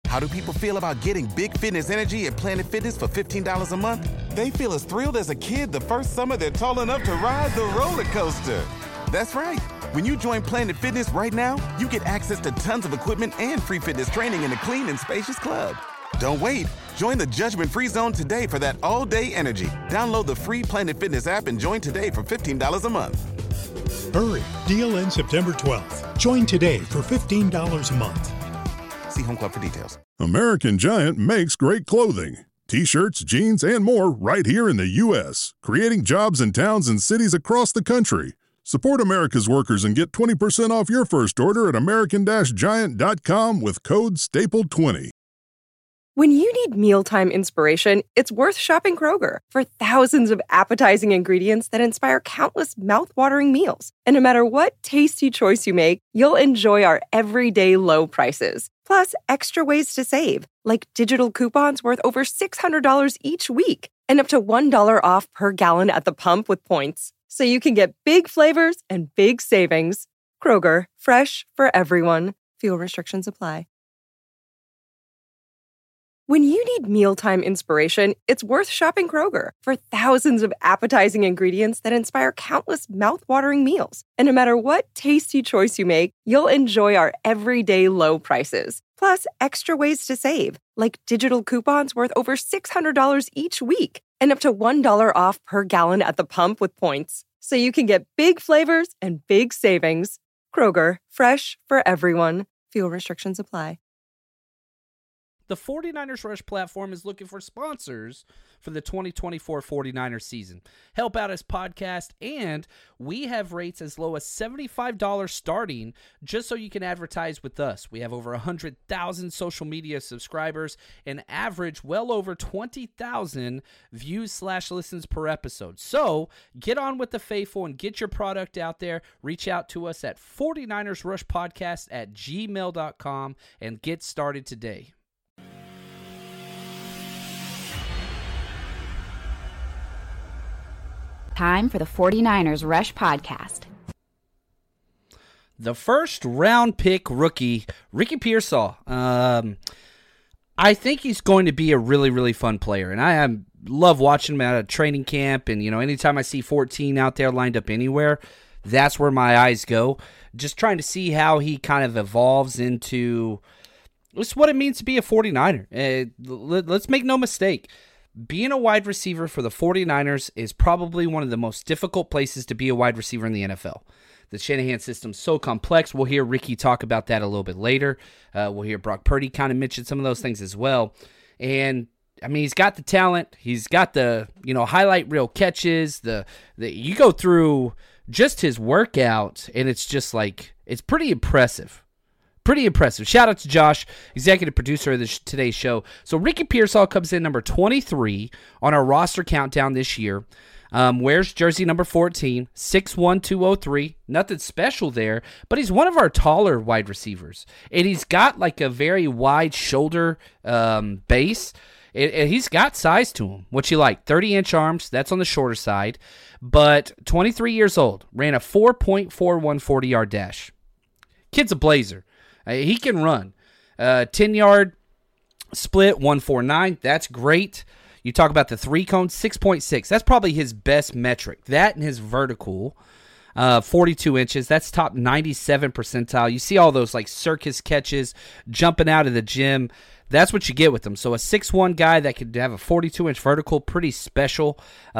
How do people feel about getting big fitness energy at Planet Fitness for $15 a month? They feel as thrilled as a kid the first summer they're tall enough to ride the roller coaster. That's right. When you join Planet Fitness right now, you get access to tons of equipment and free fitness training in a clean and spacious club. Don't wait. Join the judgment-free zone today for that all-day energy. Download the free Planet Fitness app and join today for $15 a month. Hurry. Deal ends September 12th. Join today for $15 a month. See Home Club for details. American Giant makes great clothing. T-shirts, jeans, and more right here in the U.S., creating jobs in towns and cities across the country. Support America's workers and get 20% off your first order at american-giant.com with code STAPLE20. When you need mealtime inspiration, it's worth shopping Kroger for thousands of appetizing ingredients that inspire countless mouth-watering meals. And no matter what tasty choice you make, you'll enjoy our everyday low prices. Plus, extra ways to save, like digital coupons worth over $600 each week and up to $1 off per gallon at the pump with points. So you can get big flavors and big savings. Kroger, fresh for everyone. Fuel restrictions apply. When you need mealtime inspiration, it's worth shopping Kroger for thousands of appetizing ingredients that inspire countless mouth-watering meals. And no matter what tasty choice you make, you'll enjoy our everyday low prices. Plus, extra ways to save, like digital coupons worth over $600 each week and up to $1 off per gallon at the pump with points. So you can get big flavors and big savings. Kroger, fresh for everyone. Fuel restrictions apply. The 49ers Rush platform is looking for sponsors for the 2024 49ers season. Help out his podcast, and we have rates as low as $75 starting just so you can advertise with us. We have over 100,000 social media subscribers and average well over 20,000 views/listens per episode. So get on with the faithful and get your product out there. Reach out to us at 49ersrushpodcast@gmail.com and get started today. Time for the 49ers Rush Podcast. The first round pick rookie, Ricky Pearsall. I think he's going to be a really, really fun player. And I love watching him at a training camp. And, anytime I see 14 out there lined up anywhere, that's where my eyes go. Just trying to see how he kind of evolves into just what it means to be a 49er. Let's make no mistake. Being a wide receiver for the 49ers is probably one of the most difficult places to be a wide receiver in the NFL. The Shanahan system's so complex. We'll hear Ricky talk about that a little bit later. We'll hear Brock Purdy kind of mention some of those things as well. And, he's got the talent. He's got the, highlight reel catches. You go through just his workout, and it's just it's pretty impressive. Pretty impressive. Shout out to Josh, executive producer of today's show. So Ricky Pearsall comes in number 23 on our roster countdown this year. Wears jersey number 14, 6'1", 203. Nothing special there, but he's one of our taller wide receivers. And he's got a very wide shoulder base. And he's got size to him. What you like? 30-inch arms. That's on the shorter side. But 23 years old. Ran a 4.41 40-yard dash. Kid's a blazer. He can run. 10-yard split, 149. That's great. You talk about the 3-cone, 6.6. That's probably his best metric. That and his vertical, 42 inches. That's top 97 percentile. You see all those circus catches jumping out of the gym. That's what you get with him. So a 6'1" guy that could have a 42-inch vertical, pretty special.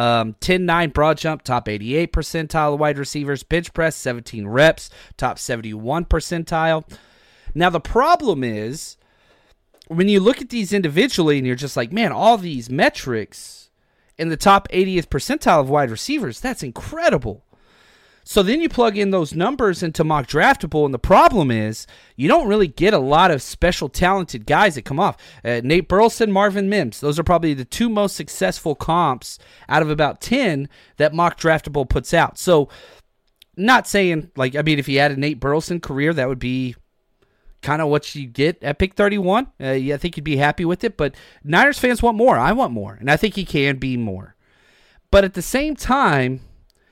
10'9" broad jump, top 88 percentile of wide receivers. Bench press, 17 reps, top 71 percentile. Now, the problem is when you look at these individually and you're just man, all these metrics in the top 80th percentile of wide receivers, that's incredible. So then you plug in those numbers into Mock Draftable, and the problem is you don't really get a lot of special talented guys that come off. Nate Burleson, Marvin Mims, those are probably the two most successful comps out of about 10 that Mock Draftable puts out. So not saying, if you had a Nate Burleson career, that would be kind of what you get at pick 31. I think you'd be happy with it, but Niners fans want more. I want more, and I think he can be more. But at the same time,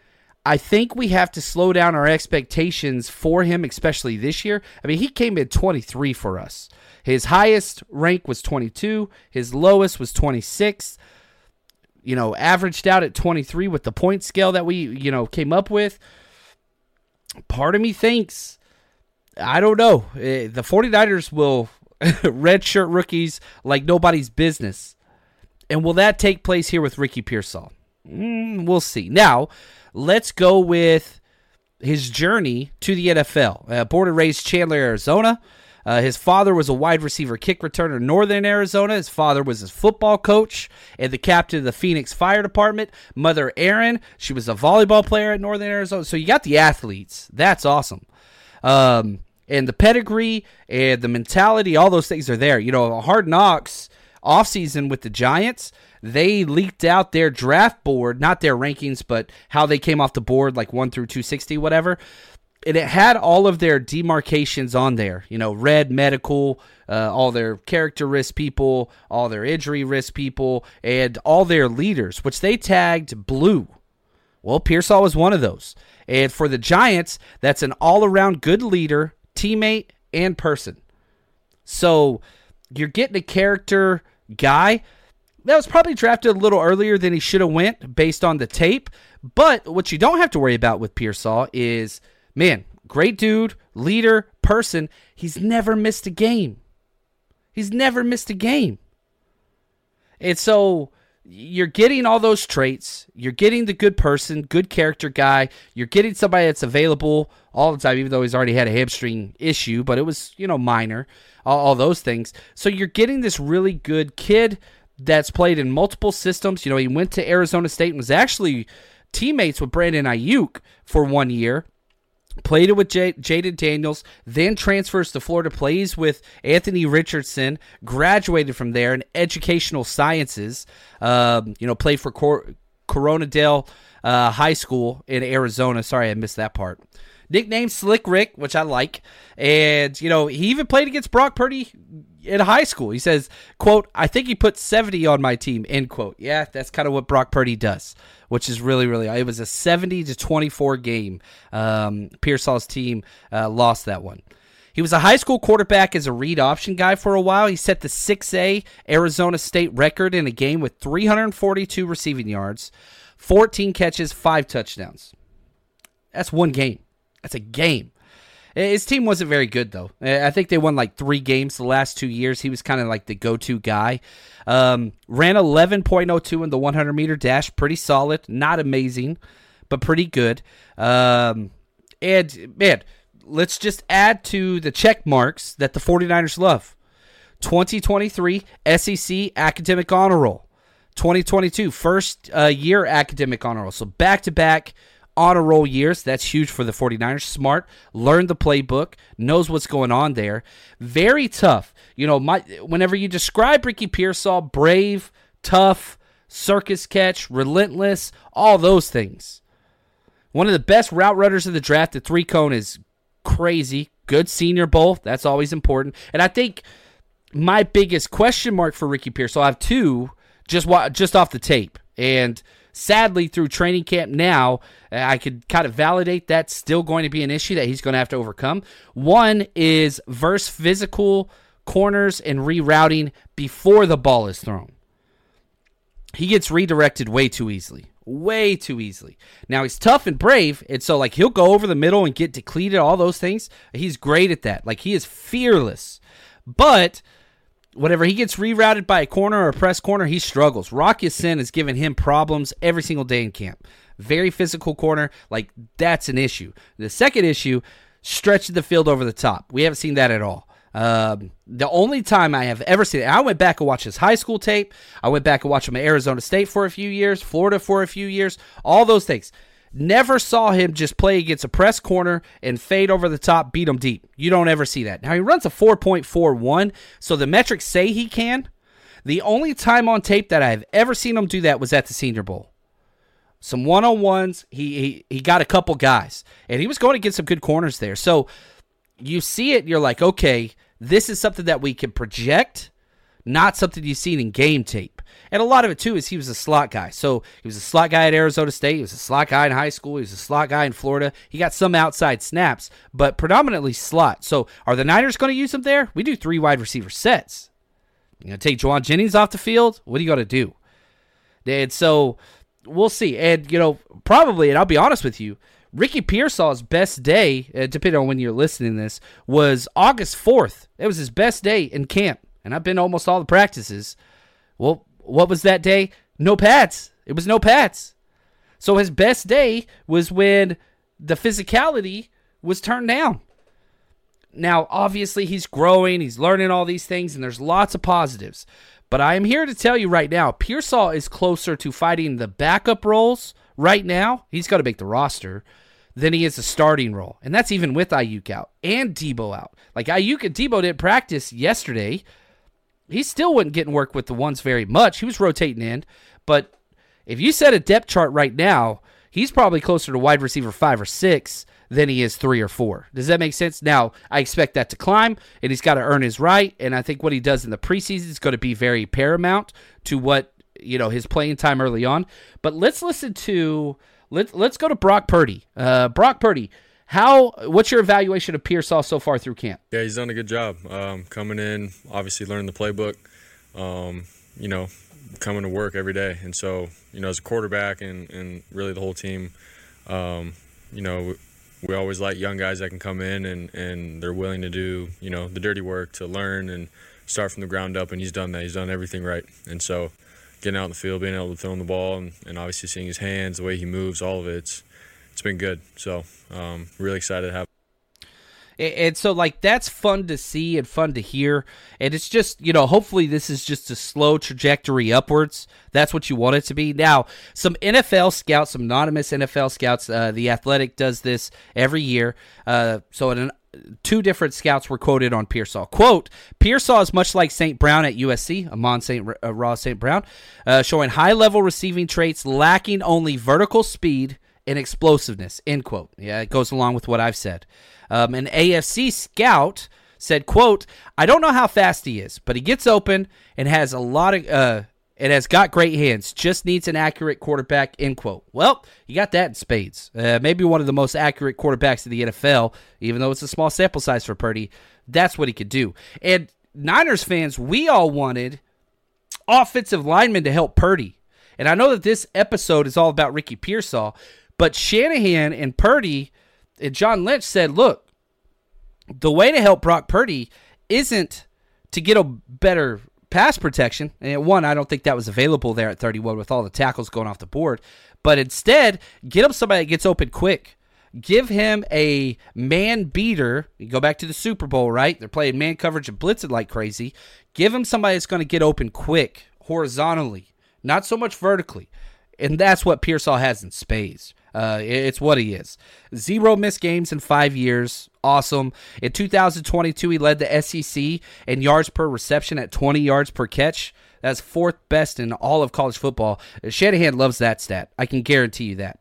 I think we have to slow down our expectations for him, especially this year. I mean, he came in 23 for us. His highest rank was 22. His lowest was 26. Averaged out at 23 with the point scale that we, came up with. Part of me thinks, I don't know, the 49ers will redshirt rookies like nobody's business. And will that take place here with Ricky Pearsall? We'll see. Now, let's go with his journey to the NFL. Born and raised Chandler, Arizona. His father was a wide receiver kick returner in Northern Arizona. His father was his football coach and the captain of the Phoenix Fire Department. Mother, Erin, she was a volleyball player at Northern Arizona. So you got the athletes. That's awesome. And the pedigree and the mentality, all those things are there. Hard Knocks offseason with the Giants, they leaked out their draft board, not their rankings, but how they came off the board, like 1 through 260, whatever. And it had all of their demarcations on there. Red, medical, all their character risk people, all their injury risk people, and all their leaders, which they tagged blue. Well, Pearsall was one of those. And for the Giants, that's an all-around good leader, teammate, and person. So you're getting a character guy that was probably drafted a little earlier than he should have went based on the tape. But what you don't have to worry about with Pearsall is, man, great dude, leader, person. He's never missed a game. And so you're getting all those traits. You're getting the good person, good character guy. You're getting somebody that's available all the time, even though he's already had a hamstring issue, but it was, minor, all those things. So you're getting this really good kid that's played in multiple systems. He went to Arizona State and was actually teammates with Brandon Ayuk for 1 year. Played it with Jaden Daniels, then transfers to Florida, plays with Anthony Richardson, graduated from there in educational sciences, played for Coronadale High School in Arizona. Sorry, I missed that part. Nicknamed Slick Rick, which I like. And, he even played against Brock Purdy in high school. He says, quote, "I think he put 70 on my team," end quote. Yeah, that's kind of what Brock Purdy does, which is really, really, it was a 70-24 game. Pearsall's team lost that one. He was a high school quarterback as a read option guy for a while. He set the 6A Arizona State record in a game with 342 receiving yards, 14 catches, 5 touchdowns. That's one game. That's a game. His team wasn't very good, though. I think they won like 3 games the last 2 years. He was kind of like the go-to guy. Ran 11.02 in the 100-meter dash. Pretty solid. Not amazing, but pretty good. And, man, let's just add to the check marks that the 49ers love. 2023 SEC Academic Honor Roll. 2022 first year Academic Honor Roll. So back-to-back honor roll years. That's huge for the 49ers. Smart, learned the playbook, knows what's going on there. Very tough. Whenever you describe Ricky Pearsall, brave, tough, circus catch, relentless, all those things. One of the best route runners in the draft. The 3-cone is crazy. Good Senior Bowl. That's always important. And I think my biggest question mark for Ricky Pearsall, I have 2 just off the tape. And sadly, through training camp now, I could kind of validate that's still going to be an issue that he's going to have to overcome. One is versus physical corners and rerouting before the ball is thrown. He gets redirected way too easily. Way too easily. Now, he's tough and brave, and so he'll go over the middle and get depleted, all those things. He's great at that. He is fearless. But whenever he gets rerouted by a corner or a press corner, he struggles. Rock Ya-Sin has given him problems every single day in camp. Very physical corner. That's an issue. The second issue, stretching the field over the top. We haven't seen that at all. The only time I have ever seen it, I went back and watched his high school tape. I went back and watched him at Arizona State for a few years, Florida for a few years, all those things. Never saw him just play against a press corner and fade over the top, beat him deep. You don't ever see that. Now, he runs a 4.41, so the metrics say he can. The only time on tape that I've ever seen him do that was at the Senior Bowl. Some one-on-ones, he got a couple guys, and he was going to get some good corners there. So you see it, and you're like, okay, this is something that we can project, not something you've seen in game tape. And a lot of it, too, is he was a slot guy. So he was a slot guy at Arizona State. He was a slot guy in high school. He was a slot guy in Florida. He got some outside snaps, but predominantly slot. So are the Niners going to use him there? We do 3 wide receiver sets. You going to take Juwan Jennings off the field? What are you going to do? And so we'll see. And, probably, and I'll be honest with you, Ricky Pearsall's best day, depending on when you're listening to this, was August 4th. It was his best day in camp. And I've been to almost all the practices. Well, what was that day? No pads. It was no pads. So his best day was when the physicality was turned down. Now, obviously, he's growing. He's learning all these things, and there's lots of positives. But I am here to tell you right now, Pearsall is closer to fighting the backup roles right now. He's got to make the roster than he is the starting role. And that's even with Ayuk out and Debo out. Like Ayuk and Debo didn't practice yesterday. He still wasn't getting work with the ones very much. He was rotating in. But if you set a depth chart right now, he's probably closer to wide receiver 5 or 6 than he is 3 or 4. Does that make sense? Now, I expect that to climb, and he's got to earn his right. And I think what he does in the preseason is going to be very paramount to what, his playing time early on. But let's listen to, let's go to Brock Purdy. Brock Purdy, what's your evaluation of Pearsall so far through camp? Yeah, he's done a good job. Coming in, obviously learning the playbook, coming to work every day. And so, as a quarterback and really the whole team, we always like young guys that can come in and they're willing to do, the dirty work to learn and start from the ground up. And he's done that. He's done everything right. And so getting out in the field, being able to throw him the ball and obviously seeing his hands, the way he moves, all of it's been good. So really excited to have. And so, that's fun to see and fun to hear. And it's just, hopefully this is just a slow trajectory upwards. That's what you want it to be. Now, some NFL scouts, some anonymous NFL scouts, The Athletic does this every year. So 2 different scouts were quoted on Pearsall. Quote, Pearsall is much like St. Brown at USC, Amon St. Brown, showing high-level receiving traits, lacking only vertical speed and explosiveness, end quote. Yeah, it goes along with what I've said. An AFC scout said, quote, I don't know how fast he is, but he gets open and has a lot of, and has got great hands, just needs an accurate quarterback, end quote. Well, you got that in spades. Maybe one of the most accurate quarterbacks in the NFL, even though it's a small sample size for Purdy. That's what he could do. And Niners fans, we all wanted offensive linemen to help Purdy. And I know that this episode is all about Ricky Pearsall, but Shanahan and Purdy and John Lynch said, look, the way to help Brock Purdy isn't to get a better pass protection. And one, I don't think that was available there at 31 with all the tackles going off the board. But instead, get him somebody that gets open quick. Give him a man beater. You go back to the Super Bowl, right? They're playing man coverage and blitzing like crazy. Give him somebody that's going to get open quick, horizontally, not so much vertically. And that's what Pearsall has in spades. It's what he is. 0 missed games in 5 years. Awesome. In 2022, he led the SEC in yards per reception at 20 yards per catch. That's 4th best in all of college football. Shanahan loves that stat. I can guarantee you that.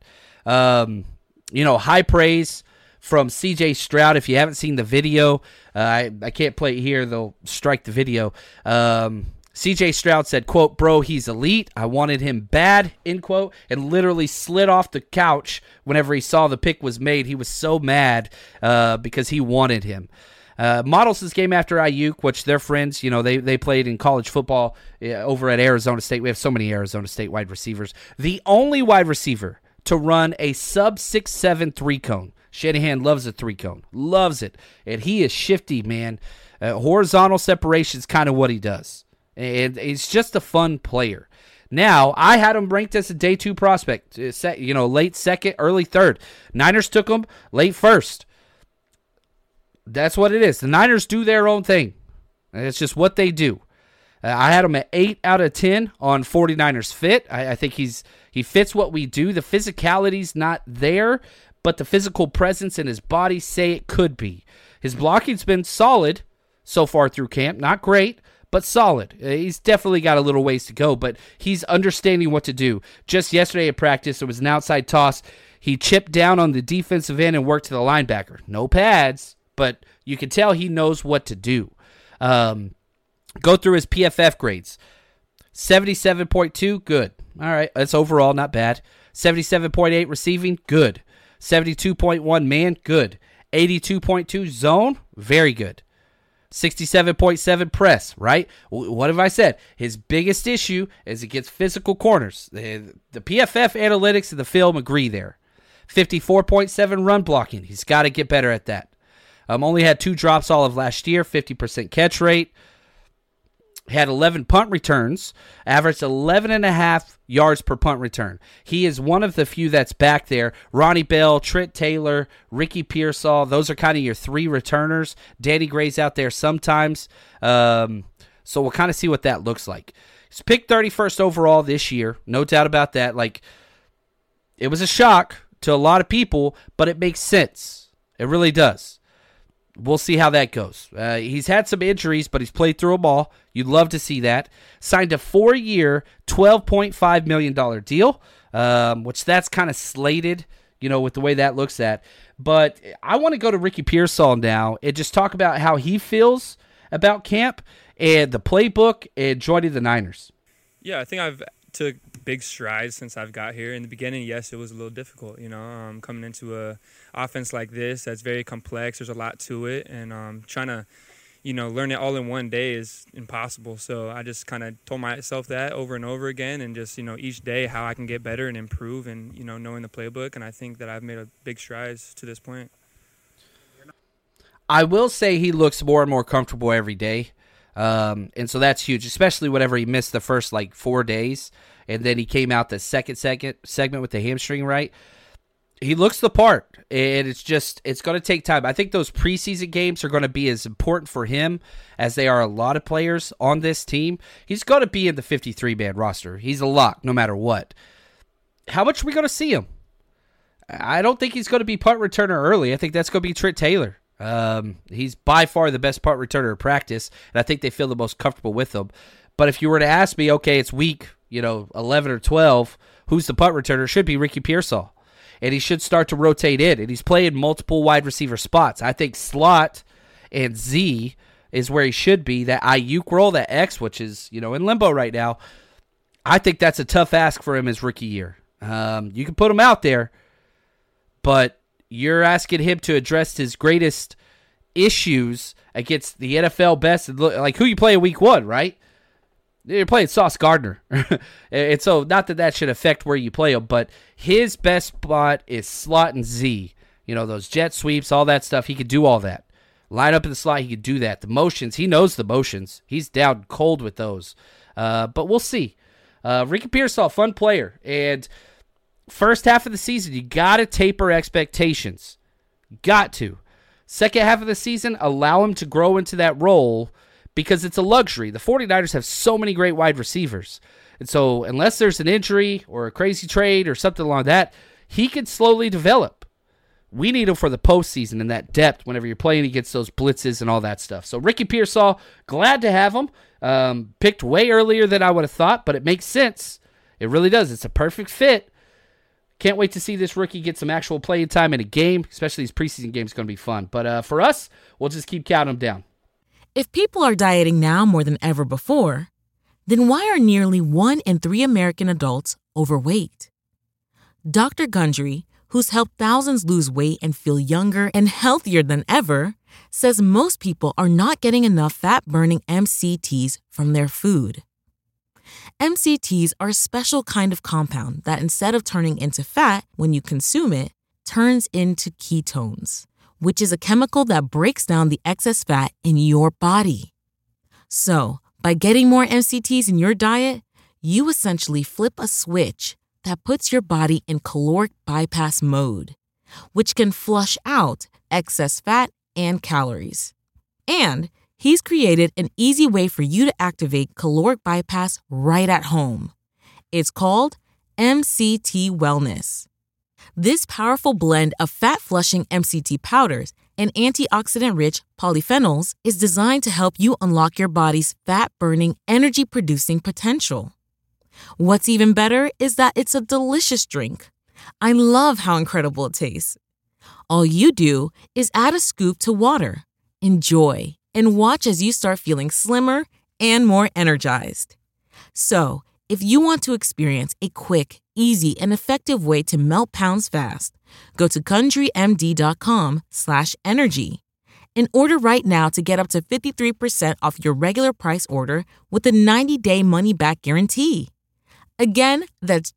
High praise from C.J. Stroud. If you haven't seen the video, I can't play it here. They'll strike the video. C.J. Stroud said, quote, bro, he's elite. I wanted him bad, end quote, and literally slid off the couch whenever he saw the pick was made. He was so mad because he wanted him. Models his game after Ayuk, which they're friends. They played in college football over at Arizona State. We have so many Arizona State wide receivers. The only wide receiver to run a sub 6'7" 3-cone. Shanahan loves a 3-cone. Loves it. And he is shifty, man. Horizontal separation is kind of what he does. And he's just a fun player. Now, I had him ranked as a day 2 prospect, late 2nd, early 3rd. Niners took him late 1st. That's what it is. The Niners do their own thing. It's just what they do. I had him at 8 out of 10 on 49ers Fit. I think he fits what we do. The physicality's not there, but the physical presence in his body say it could be. His blocking's been solid so far through camp. Not great, but solid. He's definitely got a little ways to go, but he's understanding what to do. Just yesterday at practice, it was an outside toss. He chipped down on the defensive end and worked to the linebacker. No pads, but you can tell he knows what to do. Go through his PFF grades. 77.2, good. All right, that's overall not bad. 77.8 receiving, good. 72.1 man, good. 82.2 zone, very good. 67.7 press, right? What have I said? His biggest issue is against physical corners. The PFF analytics and the film agree there. 54.7 run blocking. He's got to get better at that. Only had 2 drops all of last year, 50% catch rate. Had 11 punt returns, averaged 11.5 yards per punt return. He is one of the few that's back there. Ronnie Bell, Trent Taylor, Ricky Pearsall, those are kind of your 3 returners. Danny Gray's out there sometimes. So we'll kind of see what that looks like. He's picked 31st overall this year, no doubt about that. Like, it was a shock to a lot of people, but it makes sense. It really does. We'll see how that goes. He's had some injuries, but he's played through them all. You'd love to see that. Signed a 4-year, $12.5 million deal, which that's kind of slated, with the way that looks at. But I want to go to Ricky Pearsall now and just talk about how he feels about camp and the playbook and joining the Niners. Yeah, I think I've took big strides since I've got here. In the beginning, yes, it was a little difficult, coming into a offense like this that's very complex. There's a lot to it, and trying to, learn it all in one day is impossible. So I just kind of told myself that over and over again, and just, each day how I can get better and improve and, knowing the playbook. And I think that I've made a big strides to this point. I will say he looks more and more comfortable every day. And so that's huge, especially whenever he missed the first 4 days, and then he came out the second segment with the hamstring, right? He looks the part, and it's going to take time. I think those preseason games are going to be as important for him as they are a lot of players on this team. He's going to be in the 53-man roster. He's a lock no matter what. How much are we going to see him? I don't think he's going to be punt returner early. I think that's going to be Trent Taylor. He's by far the best punt returner in practice, and I think they feel the most comfortable with him. But if you were to ask me, okay, it's week 11 or 12, who's the punt returner? It should be Ricky Pearsall, and he should start to rotate in, and he's playing multiple wide receiver spots. I think slot and Z is where he should be. That Ayuk role, that X, which is in limbo right now, I think that's a tough ask for him his rookie year. You can put him out there, but you're asking him to address his greatest issues against the NFL best. Like, who you play in week 1, right? You're playing Sauce Gardner. And so, not that should affect where you play him, but his best spot is slot and Z. Those jet sweeps, all that stuff. He could do all that. Line up in the slot, he could do that. The motions, he knows the motions. He's down cold with those. But we'll see. Ricky Pearsall, fun player. And first half of the season, you got to taper expectations. Got to. Second half of the season, allow him to grow into that role because it's a luxury. The 49ers have so many great wide receivers. And so unless there's an injury or a crazy trade or something along that, he can slowly develop. We need him for the postseason and that depth whenever you're playing against those blitzes and all that stuff. So Ricky Pearsall, glad to have him. Picked way earlier than I would have thought, but it makes sense. It really does. It's a perfect fit. Can't wait to see this rookie get some actual playing time in a game, especially these preseason games. Going to be fun. But for us, we'll just keep counting them down. If people are dieting now more than ever before, then why are nearly 1 in 3 American adults overweight? Dr. Gundry, who's helped thousands lose weight and feel younger and healthier than ever, says most people are not getting enough fat-burning MCTs from their food. MCTs are a special kind of compound that, instead of turning into fat when you consume it, turns into ketones, which is a chemical that breaks down the excess fat in your body. So, by getting more MCTs in your diet, you essentially flip a switch that puts your body in caloric bypass mode, which can flush out excess fat and calories. And he's created an easy way for you to activate caloric bypass right at home. It's called MCT Wellness. This powerful blend of fat-flushing MCT powders and antioxidant-rich polyphenols is designed to help you unlock your body's fat-burning, energy-producing potential. What's even better is that it's a delicious drink. I love how incredible it tastes. All you do is add a scoop to water, enjoy, and watch as you start feeling slimmer and more energized. So, if you want to experience a quick, easy, and effective way to melt pounds fast, go to CountryMD.com/energy and order right now to get up to 53% off your regular price order with a 90-day money-back guarantee. Again, that's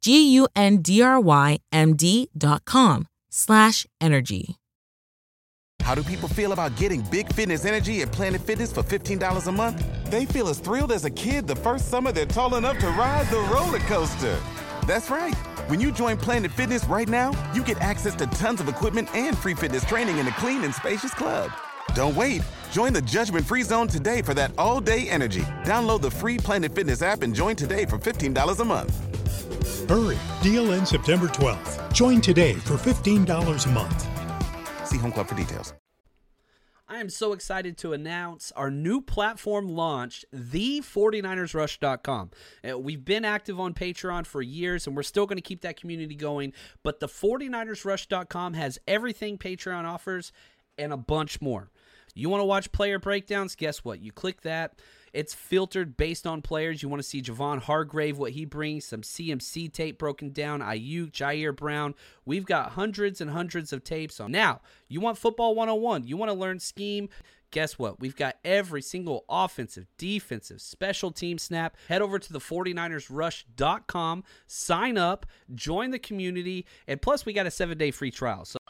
GUNDRYMD.com/energy. How do people feel about getting big fitness energy at Planet Fitness for $15 a month? They feel as thrilled as a kid the first summer they're tall enough to ride the roller coaster. That's right. When you join Planet Fitness right now, you get access to tons of equipment and free fitness training in a clean and spacious club. Don't wait. Join the judgment-free zone today for that all-day energy. Download the free Planet Fitness app and join today for $15 a month. Hurry, deal ends September 12th. Join today for $15 a month. See Home Club for details. I am so excited to announce our new platform launch, the49ersrush.com. We've been active on Patreon for years, and we're still going to keep that community going, but the 49ersrush.com has everything Patreon offers and a bunch more. You want to watch player breakdowns? Guess what? You click that. It's filtered based on players. You want to see Javon Hargrave, what he brings, some CMC tape broken down, Ayuk, Jair Brown. We've got hundreds and hundreds of tapes on. Now, you want football 101. You want to learn scheme. Guess what? We've got every single offensive, defensive, special team snap. Head over to the 49ersrush.com, sign up, join the community, and plus we got a 7-day free trial. So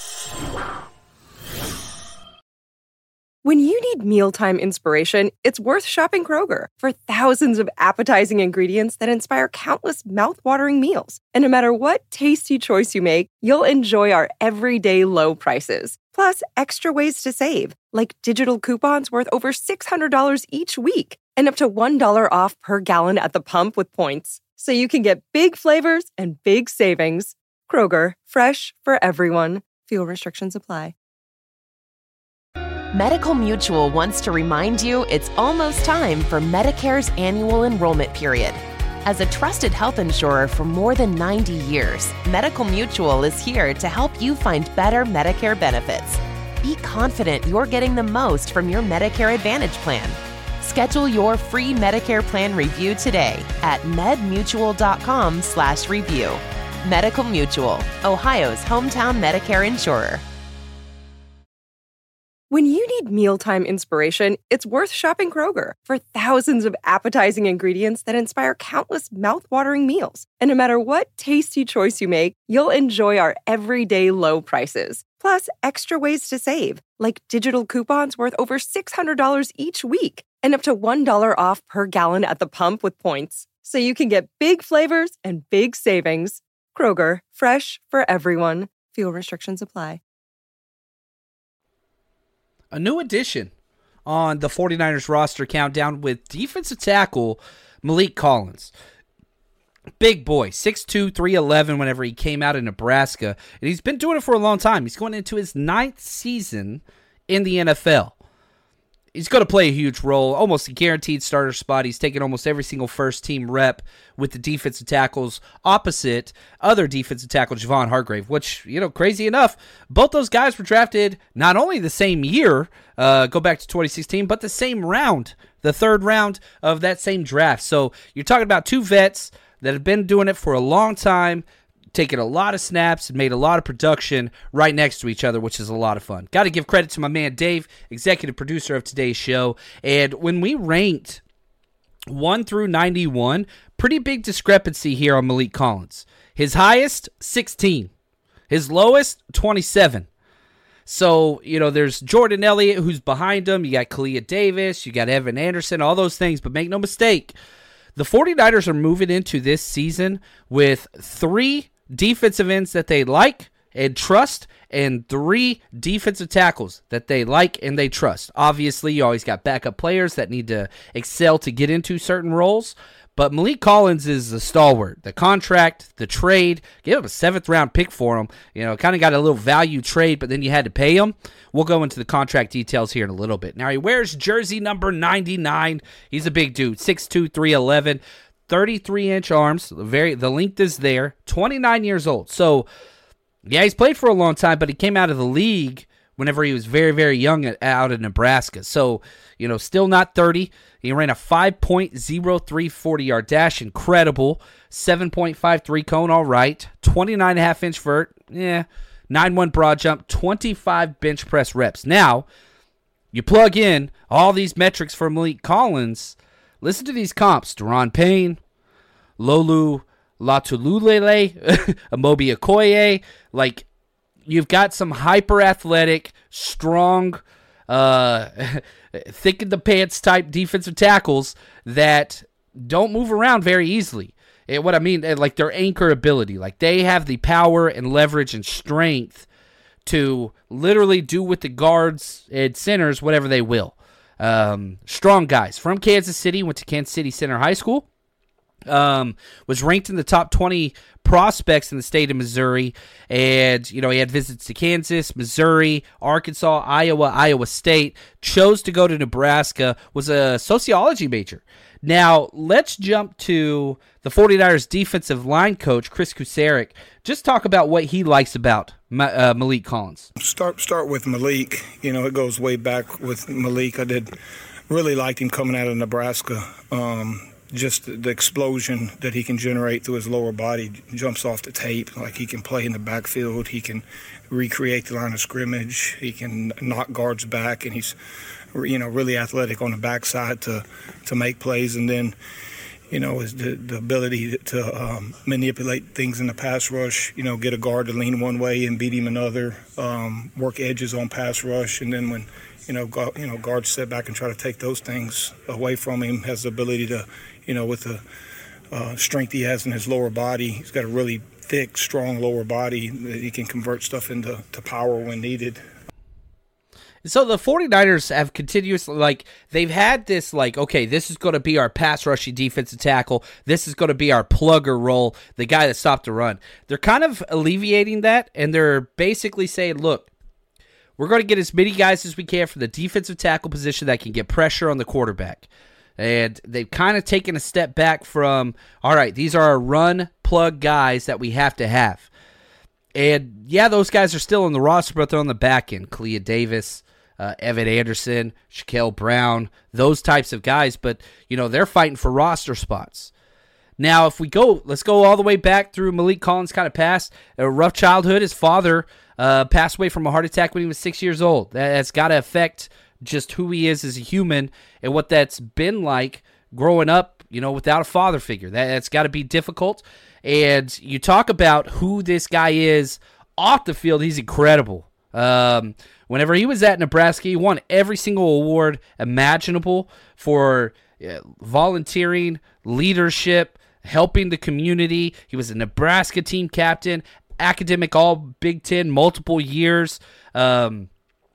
When you need mealtime inspiration, it's worth shopping Kroger for thousands of appetizing ingredients that inspire countless mouth-watering meals. And no matter what tasty choice you make, you'll enjoy our everyday low prices. Plus, extra ways to save, like digital coupons worth over $600 each week and up to $1 off per gallon at the pump with points. So you can get big flavors and big savings. Kroger, fresh for everyone. Fuel restrictions apply. Medical Mutual wants to remind you it's almost time for Medicare's annual enrollment period. As a trusted health insurer for more than 90 years, Medical Mutual is here to help you find better Medicare benefits. Be confident you're getting the most from your Medicare Advantage plan. Schedule your free Medicare plan review today at medmutual.com/review. Medical Mutual, Ohio's hometown Medicare insurer. When you need mealtime inspiration, it's worth shopping Kroger for thousands of appetizing ingredients that inspire countless mouth-watering meals. And no matter what tasty choice you make, you'll enjoy our everyday low prices. Plus, extra ways to save, like digital coupons worth over $600 each week and up to $1 off per gallon at the pump with points. So you can get big flavors and big savings. Kroger, fresh for everyone. Fuel restrictions apply. A new addition on the 49ers roster countdown with defensive tackle Maliek Collins. Big boy, 6'2", 311 whenever he came out of Nebraska. And he's been doing it for a long time. He's going into his 9th season in the NFL. He's going to play a huge role, almost a guaranteed starter spot. He's taken almost every single first-team rep with the defensive tackles opposite other defensive tackle Javon Hargrave, which, crazy enough, both those guys were drafted not only the same year, go back to 2016, but the same round, the 3rd round of that same draft. So you're talking about two vets that have been doing it for a long time, taking a lot of snaps and made a lot of production right next to each other, which is a lot of fun. Got to give credit to my man Dave, executive producer of today's show. And when we ranked 1 through 91, pretty big discrepancy here on Maliek Collins. His highest, 16. His lowest, 27. So, there's Jordan Elliott who's behind him. You got Kalia Davis. You got Evan Anderson, all those things. But make no mistake, the 49ers are moving into this season with 3 defensive ends that they like and trust, and 3 defensive tackles that they like and they trust. Obviously, you always got backup players that need to excel to get into certain roles, but Maliek Collins is the stalwart. The contract, the trade, give him a 7th-round pick for him. Kind of got a little value trade, but then you had to pay him. We'll go into the contract details here in a little bit. Now, he wears jersey number 99. He's a big dude, 6'2", 311. 33-inch arms, the length is there, 29 years old. So, yeah, he's played for a long time, but he came out of the league whenever he was very, very young out of Nebraska. So, still not 30. He ran a 5.03 40-yard dash, incredible. 7.53 cone, all right. 29.5-inch vert, 9.1 broad jump, 25 bench press reps. Now, you plug in all these metrics for Maliek Collins. Listen to these comps. Daron Payne, Lolu Latululele, Amobi Okoye. Like, you've got some hyper-athletic, strong, thick-in-the-pants type defensive tackles that don't move around very easily. And what I mean, like their anchor ability. Like, they have the power and leverage and strength to literally do with the guards and centers whatever they will. Strong guys. From Kansas City, went to Kansas City Center High School. Was ranked in the top 20 prospects in the state of Missouri, and he had visits to Kansas, Missouri, Arkansas, Iowa State, chose to go to Nebraska, was a sociology major. Now, let's jump to the 49ers defensive line coach, Chris Kusarek. Just talk about what he likes about Maliek Collins. Start with Maliek. It goes way back with Maliek. I really liked him coming out of Nebraska. Just the explosion that he can generate through his lower body jumps off the tape. Like, he can play in the backfield. He can recreate the line of scrimmage. He can knock guards back, and he's, really athletic on the backside to make plays. And then, is the ability to manipulate things in the pass rush, get a guard to lean one way and beat him another, work edges on pass rush. And then when, guards sit back and try to take those things away from him, has the ability to, with the strength he has in his lower body, he's got a really thick, strong lower body that he can convert stuff into power when needed. So the 49ers have continuously, they've had this, okay, this is going to be our pass rushing defensive tackle. This is going to be our plugger role, the guy that stopped the run. They're kind of alleviating that, and they're basically saying, look, we're going to get as many guys as we can for the defensive tackle position that can get pressure on the quarterback. And they've kind of taken a step back from, all right, these are our run plug guys that we have to have. And, yeah, those guys are still on the roster, but they're on the back end. Clea Davis, Evan Anderson, Shaquille Brown, those types of guys. But, they're fighting for roster spots. Now, let's go all the way back through Maliek Collins' kind of past. A rough childhood. His father passed away from a heart attack when he was 6 years old. That's got to affect just who he is as a human and what that's been like growing up, without a father figure. That's got to be difficult. And you talk about who this guy is off the field, he's incredible. Whenever he was at Nebraska, he won every single award imaginable for volunteering, leadership, helping the community. He was a Nebraska team captain, academic all Big Ten multiple years, and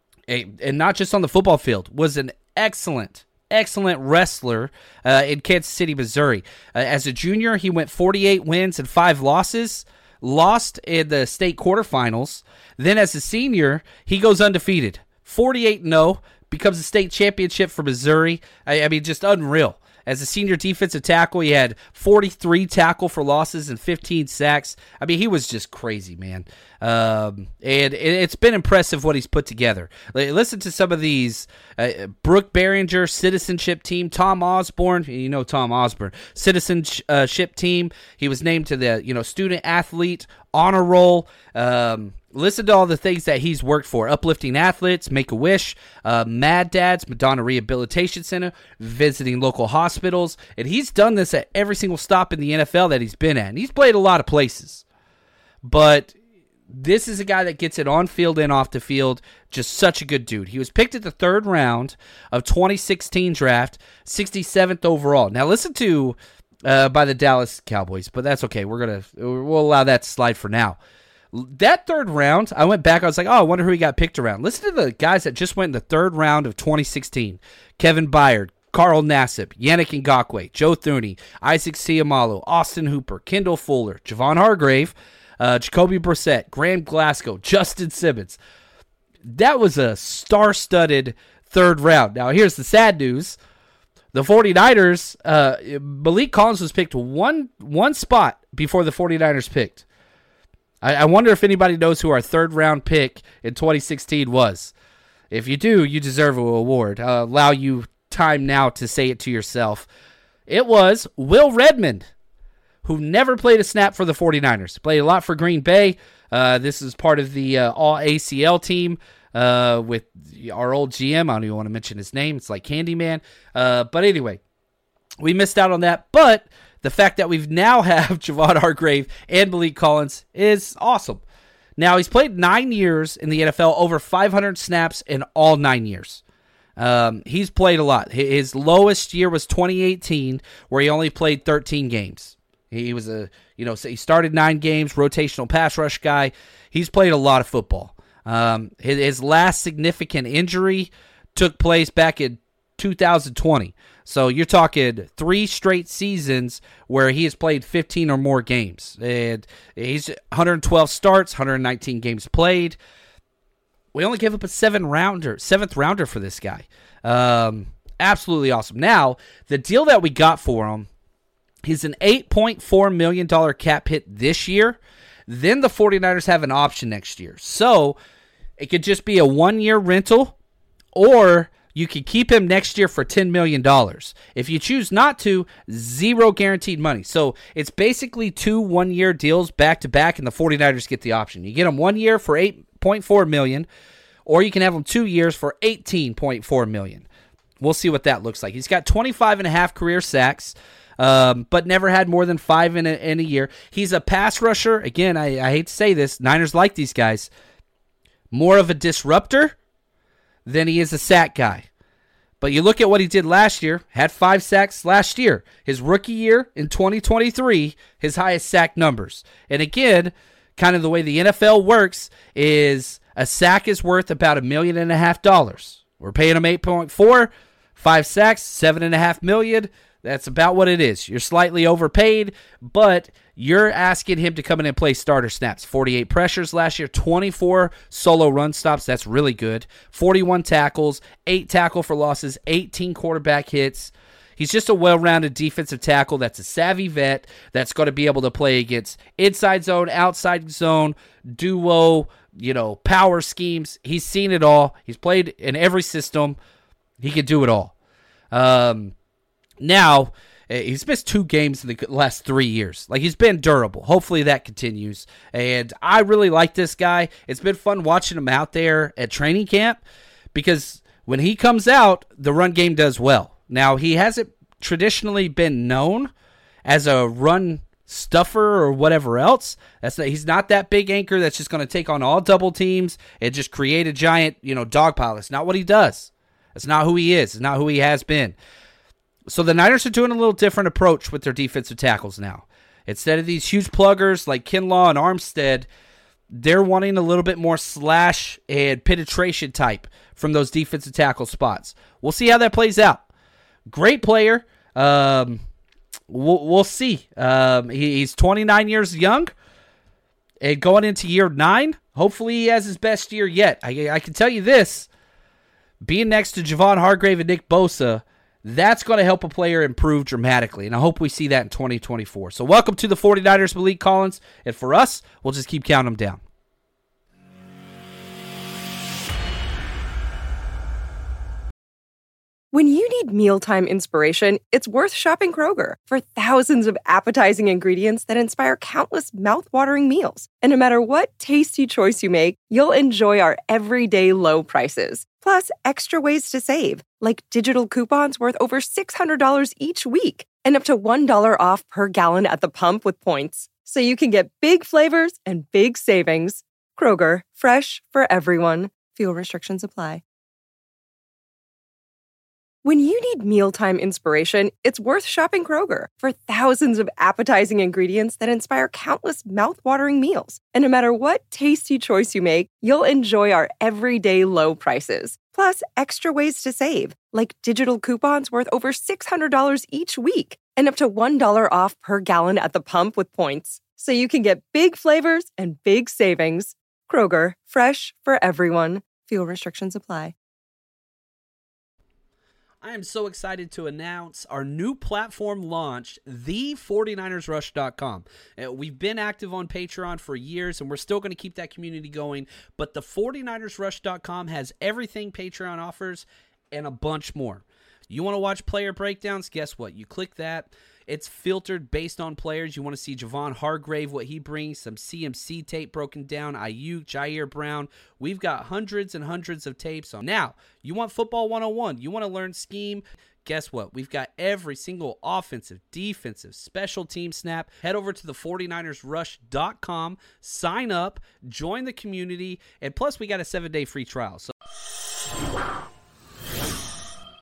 not just on the football field, was an excellent wrestler in Kansas City, Missouri. As a junior, he went 48 wins and 5 losses, lost in the state quarterfinals. Then as a senior, he goes undefeated, 48-0, becomes a state championship for Missouri. I mean, just unreal. As a senior defensive tackle, he had 43 tackle for losses and 15 sacks. I mean, he was just crazy, man. And it's been impressive what he's put together. Listen to some of these. Brooke Behringer, citizenship team. Tom Osborne, Tom Osborne. Citizenship team. He was named to the student athlete honor roll. Listen to all the things that he's worked for. Uplifting Athletes, Make-A-Wish, Mad Dads, Madonna Rehabilitation Center, visiting local hospitals. And he's done this at every single stop in the NFL that he's been at. And he's played a lot of places. But this is a guy that gets it on field and off the field. Just such a good dude. He was picked at the 3rd round of 2016 draft, 67th overall. Now listen to by the Dallas Cowboys, but that's okay. We'll allow that to slide for now. That 3rd round, I went back. I was like, I wonder who he got picked around. Listen to the guys that just went in the 3rd round of 2016. Kevin Byard, Carl Nassib, Yannick Ngakoue, Joe Thuney, Isaac Seumalo, Austin Hooper, Kendall Fuller, Javon Hargrave, Jacoby Brissett, Graham Glasgow, Justin Simmons. That was a star-studded 3rd round. Now, here's the sad news. The 49ers, Maliek Collins was picked one spot before the 49ers picked. I wonder if anybody knows who our third-round pick in 2016 was. If you do, you deserve an award. I'll allow you time now to say it to yourself. It was Will Redmond, who never played a snap for the 49ers. Played a lot for Green Bay. This is part of the All-ACL team with our old GM. I don't even want to mention his name. It's like Candyman. But anyway, we missed out on that. But the fact that we've now have Javon Hargrave and Maliek Collins is awesome. Now, he's played 9 years in the NFL, over 500 snaps in all 9 years. He's played a lot. His lowest year was 2018, where he only played 13 games. He was he started 9 games, rotational pass rush guy. He's played a lot of football. His last significant injury took place back in 2020. So you're talking 3 straight seasons where he has played 15 or more games. And he's 112 starts, 119 games played. We only gave up a 7th rounder for this guy. Absolutely awesome. Now, the deal that we got for him, he's an $8.4 million cap hit this year. Then the 49ers have an option next year. So it could just be a 1-year rental, or you could keep him next year for $10 million. If you choose not to, 0 guaranteed money. So it's basically 2 1-year deals back-to-back, and the 49ers get the option. You get him 1 year for $8.4 million, or you can have him 2 years for $18.4 million. We'll see what that looks like. He's got 25.5 career sacks, but never had more than 5 in a year. He's a pass rusher. Again, I hate to say this. Niners like these guys. More of a disruptor than he is a sack guy. But you look at what he did last year, had 5 sacks last year. His rookie year in 2023, his highest sack numbers. And again, kind of the way the NFL works is a sack is worth about $1.5 million. We're paying him 8.4, 5 sacks, $7.5 million. That's about what it is. You're slightly overpaid, but you're asking him to come in and play starter snaps. 48 pressures last year, 24 solo run stops. That's really good. 41 tackles, 8 tackle for losses, 18 quarterback hits. He's just a well-rounded defensive tackle that's a savvy vet that's going to be able to play against inside zone, outside zone, duo, power schemes. He's seen it all. He's played in every system. He can do it all. Now, he's missed 2 games in the last 3 years. He's been durable. Hopefully that continues. And I really like this guy. It's been fun watching him out there at training camp because when he comes out, the run game does well. Now, he hasn't traditionally been known as a run stuffer or whatever else. He's not that big anchor that's just going to take on all double teams and just create a giant, dog pile. That's not what he does. That's not who he is. It's not who he has been. So the Niners are doing a little different approach with their defensive tackles now. Instead of these huge pluggers like Kinlaw and Armstead, they're wanting a little bit more slash and penetration type from those defensive tackle spots. We'll see how that plays out. Great player. We'll see. He's 29 years young and going into year 9. Hopefully he has his best year yet. I can tell you this. Being next to Javon Hargrave and Nick Bosa, that's going to help a player improve dramatically, and I hope we see that in 2024. So welcome to the 49ers, Maliek Collins, and for us, we'll just keep counting them down. When you need mealtime inspiration, it's worth shopping Kroger. For thousands of appetizing ingredients that inspire countless mouth-watering meals. And no matter what tasty choice you make, you'll enjoy our everyday low prices. Plus, extra ways to save, like digital coupons worth over $600 each week and up to $1 off per gallon at the pump with points. So you can get big flavors and big savings. Kroger, fresh for everyone. Fuel restrictions apply. When you need mealtime inspiration, it's worth shopping Kroger. For thousands of appetizing ingredients that inspire countless mouth-watering meals. And no matter what tasty choice you make, you'll enjoy our everyday low prices. Plus, extra ways to save, like digital coupons worth over $600 each week and up to $1 off per gallon at the pump with points. So you can get big flavors and big savings. Kroger, fresh for everyone. Fuel restrictions apply. I am so excited to announce our new platform launched, the49ersrush.com. We've been active on Patreon for years, and we're still going to keep that community going, but the 49ersrush.com has everything Patreon offers and a bunch more. You want to watch player breakdowns? Guess what? You click that. It's filtered based on players. You want to see Javon Hargrave, what he brings, some CMC tape broken down, Ayuk, Jair Brown. We've got hundreds and hundreds of tapes on. Now, you want football 101. You want to learn scheme. Guess what? We've got every single offensive, defensive, special team snap. Head over to the 49ersrush.com, sign up, join the community, and plus we got a 7-day free trial. So